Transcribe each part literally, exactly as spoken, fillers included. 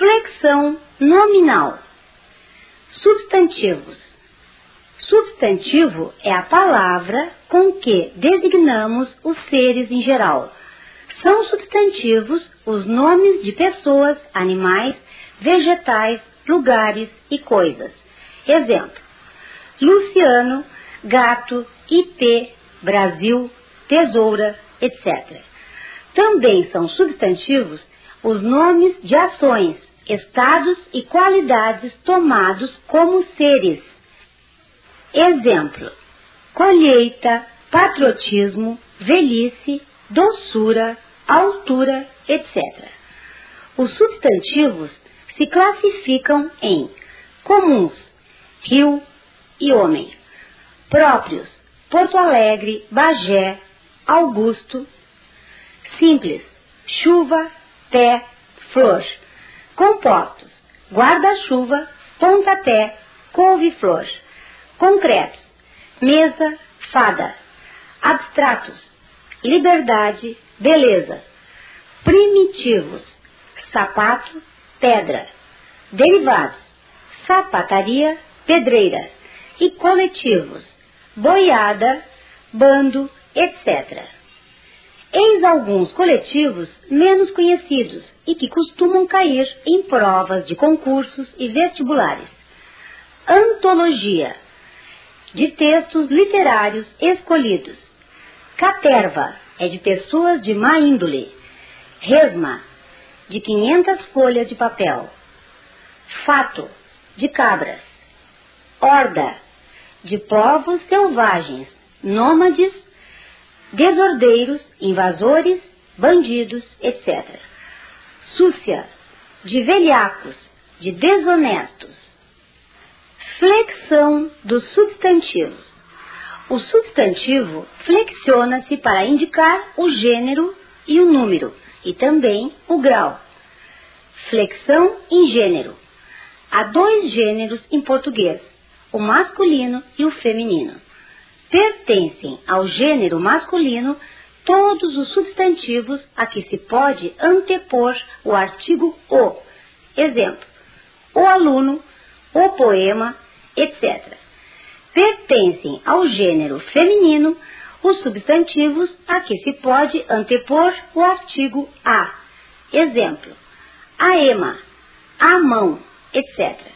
Flexão nominal. Substantivos. Substantivo é a palavra com que designamos os seres em geral. São substantivos os nomes de pessoas, animais, vegetais, lugares e coisas. Exemplo: Luciano, gato, I P, Brasil, tesoura, etcétera. Também são substantivos os nomes de ações, estados e qualidades tomados como seres. Exemplo: colheita, patriotismo, velhice, doçura, altura, etcétera. Os substantivos se classificam em comuns, rio e homem; próprios, Porto Alegre, Bagé, Augusto; simples, chuva, pé, flor; compostos, guarda-chuva, pontapé, couve-flor; concretos, mesa, fada; abstratos, liberdade, beleza; primitivos, sapato, pedra; derivados, sapataria, pedreira; e coletivos, boiada, bando, etcétera. Eis alguns coletivos menos conhecidos e que costumam cair em provas de concursos e vestibulares. Antologia, de textos literários escolhidos. Caterva, é de pessoas de má índole. Resma, de quinhentas folhas de papel. Fato, de cabras. Horda, de povos selvagens, nômades, desordeiros, invasores, bandidos, etcétera. Súcia, de velhacos, de desonestos. Flexão dos substantivos. O substantivo flexiona-se para indicar o gênero e o número, e também o grau. Flexão em gênero. Há dois gêneros em português, o masculino e o feminino. Pertencem ao gênero masculino todos os substantivos a que se pode antepor o artigo o. Exemplo: o aluno, o poema, etcétera. Pertencem ao gênero feminino os substantivos a que se pode antepor o artigo a. Exemplo: a ema, a mão, etcétera.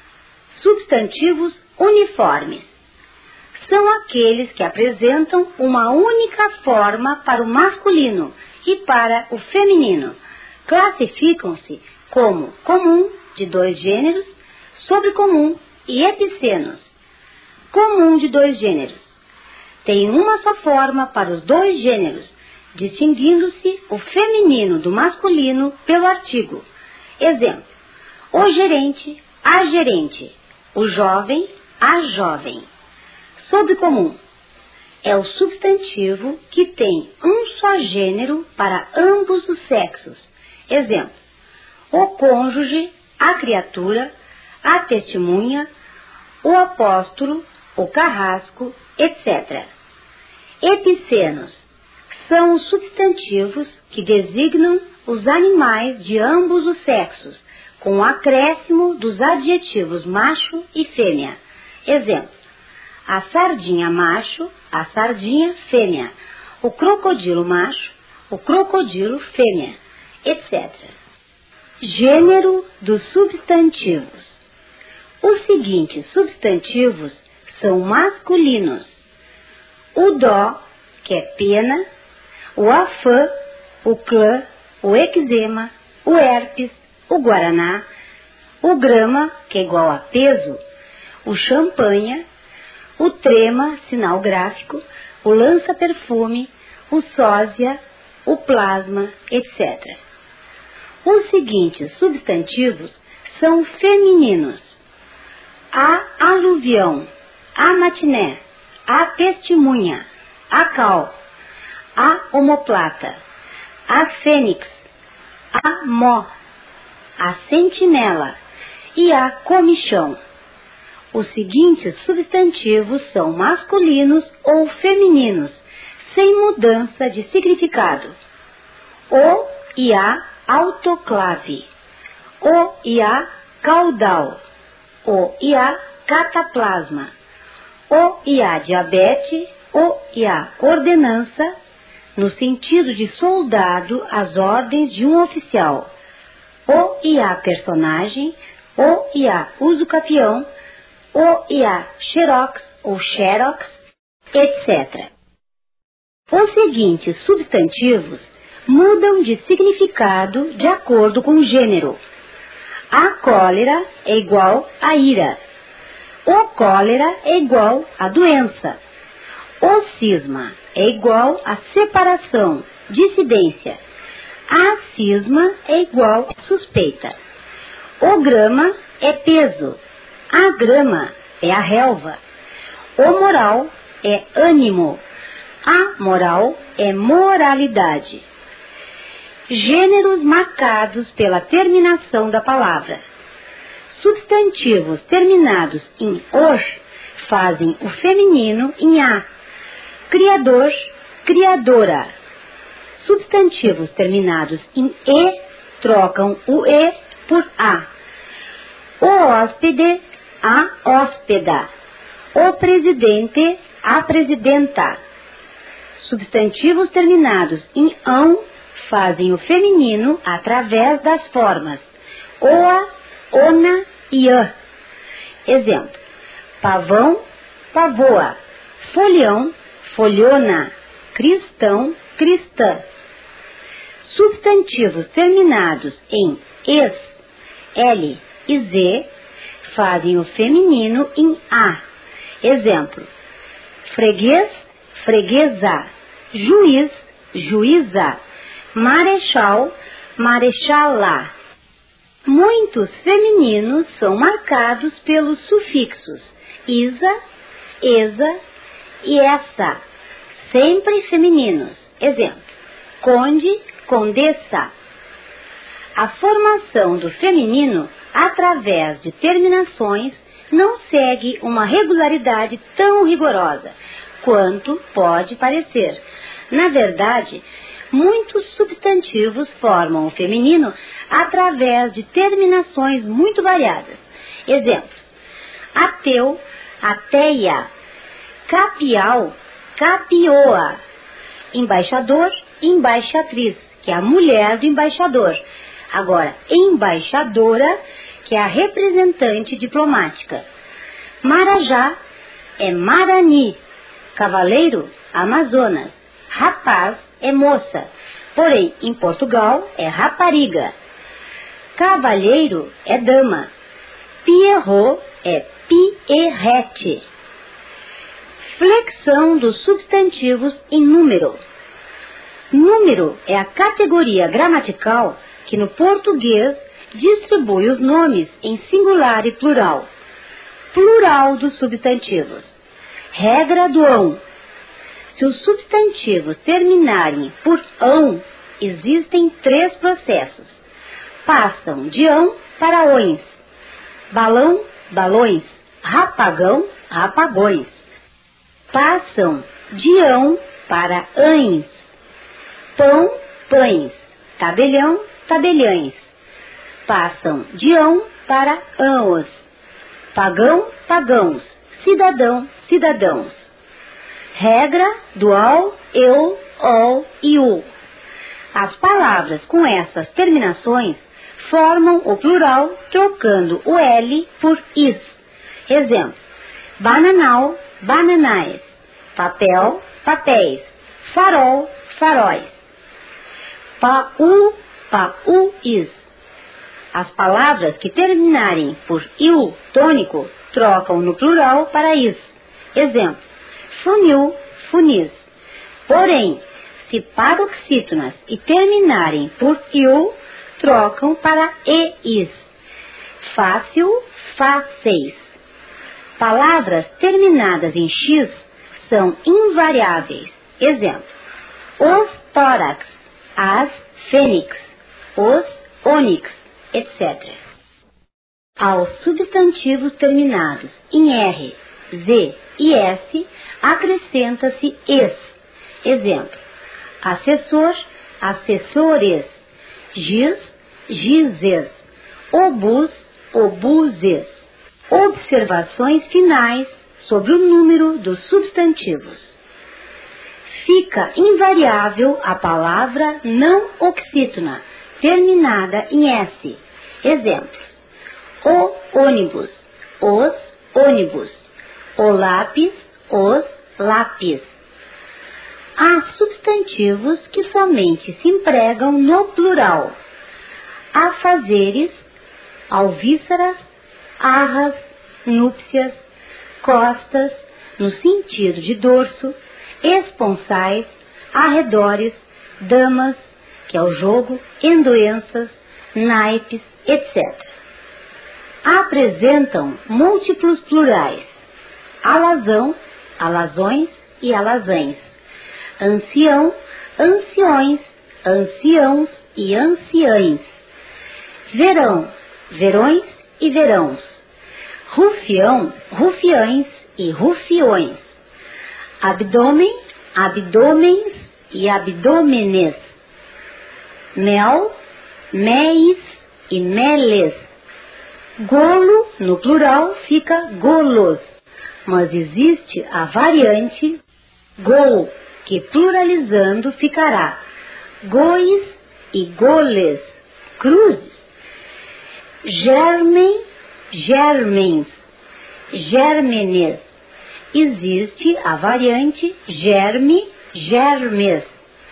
Substantivos uniformes. São aqueles que apresentam uma única forma para o masculino e para o feminino. Classificam-se como comum, de dois gêneros, sobrecomum e epicenos. Comum de dois gêneros. Tem uma só forma para os dois gêneros, distinguindo-se o feminino do masculino pelo artigo. Exemplo: o gerente, a gerente; o jovem, a jovem. Sobrecomum é o substantivo que tem um só gênero para ambos os sexos. Exemplo: o cônjuge, a criatura, a testemunha, o apóstolo, o carrasco, etcétera. Epicenos são os substantivos que designam os animais de ambos os sexos, com o acréscimo dos adjetivos macho e fêmea. Exemplo: a sardinha macho, a sardinha fêmea; o crocodilo macho, o crocodilo fêmea, etcétera. Gênero dos substantivos. Os seguintes substantivos são masculinos: o dó, que é pena; o afã, o clã, o eczema, o herpes, o guaraná; o grama, que é igual a peso; o champanha; o trema, sinal gráfico; o lança-perfume; o sósia; o plasma, etcétera. Os seguintes substantivos são femininos: a aluvião, a matiné, a testemunha, a cal, a omoplata, a fênix, a mó, a sentinela e a comichão. Os seguintes substantivos são masculinos ou femininos, sem mudança de significado: o e a autoclave, o e a caudal, o e a cataplasma, o e a diabetes, o e a ordenança, no sentido de soldado às ordens de um oficial, o e a personagem, o e a usucapião, o e a xerox ou xerox, etcétera. Os seguintes substantivos mudam de significado de acordo com o gênero. A cólera é igual a ira. O cólera é igual a doença. O cisma é igual a separação, dissidência. A cisma é igual a suspeita. O grama é peso. A grama é a relva. O moral é ânimo. A moral é moralidade. Gêneros marcados pela terminação da palavra. Substantivos terminados em or fazem o feminino em a. Criador, criadora. Substantivos terminados em e trocam o e por a. O hóspede, a hóspeda. O presidente, a presidenta. Substantivos terminados em ão fazem o feminino através das formas oa, ona e ã. Exemplo: pavão, pavoa. Folhão, folhona. Cristão, cristã. Substantivos terminados em es, l e z fazem o feminino em a. Exemplo: freguês, freguesa. Juiz, juíza. Marechal, marechala. Muitos femininos são marcados pelos sufixos isa, esa e essa, sempre femininos. Exemplo: conde, condessa. A formação do feminino através de terminações não segue uma regularidade tão rigorosa quanto pode parecer. Na verdade, muitos substantivos formam o feminino através de terminações muito variadas. Exemplos: ateu, ateia. Capial, capioa. Embaixador, embaixatriz, que é a mulher do embaixador. Agora, embaixadora, que é a representante diplomática. Marajá é Marani. Cavaleiro, Amazonas. Rapaz é moça. Porém, em Portugal é rapariga. Cavalheiro é dama. Pierrot é pierrette. Flexão dos substantivos em número. Número é a categoria gramatical que no português distribui os nomes em singular e plural. Plural dos substantivos. Regra do ão. Se os substantivos terminarem por ão, existem três processos. Passam de ão para ões. Balão, balões. Rapagão, rapagões. Passam de ão para ães. Pão, pães. Tabelião, tabeliães. Passam de ão para ãos. Pagão, pagãos. Cidadão, cidadãos. Regra do ao, eu, ol e u. As palavras com essas terminações formam o plural trocando o L por is. Exemplo: bananal, bananais. Papel, papéis. Farol, faróis. Pau, pauis. As palavras que terminarem por iu tônico trocam no plural para is. Exemplo: funil, funis. Porém, se paroxítonas e terminarem por iu, trocam para eis. Fácil, fáceis. Palavras terminadas em x são invariáveis. Exemplo: os tórax, as fênix, os ônix, etcétera. Aos substantivos terminados em R, Z e S, acrescenta-se es. Exemplo: assessor, assessores. Giz, gizes. obus, obuses. Observações finais sobre o número dos substantivos. Fica invariável a palavra não oxítona, terminada em S. Exemplos: o ônibus, os ônibus, o lápis, os lápis. Há substantivos que somente se empregam no plural: afazeres, alvíceras, arras, núpcias, costas, no sentido de dorso, esponsais, arredores, damas, que é o jogo, endoenças, naipes, etcétera. Apresentam múltiplos plurais: alazão, alazões e alazães, ancião, anciões, anciãos e anciães, verão, verões e verãos, rufião, rufiães e rufiões, abdômen, abdômens e abdômenes, mel, méis e meles. Golo, no plural, fica golos, mas existe a variante gol, que pluralizando ficará gois e goles, cruzes. Germen, germens, germenes. Existe a variante germe, germes.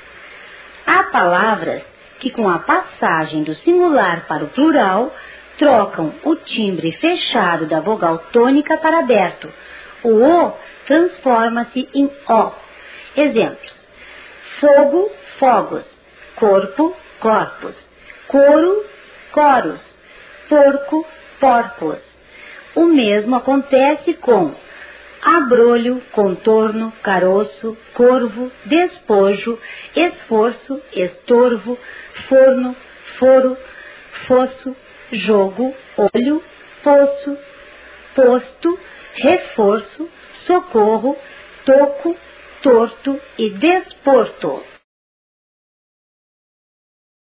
Há palavras que, com a passagem do singular para o plural, trocam o timbre fechado da vogal tônica para aberto. O O transforma-se em O. Exemplos: fogo, fogos, corpo, corpos, coro, coros, porco, porcos. O mesmo acontece com abrolho, contorno, caroço, corvo, despojo, esforço, estorvo, forno, foro, fosso, jogo, olho, poço, posto, reforço, socorro, toco, torto e desporto.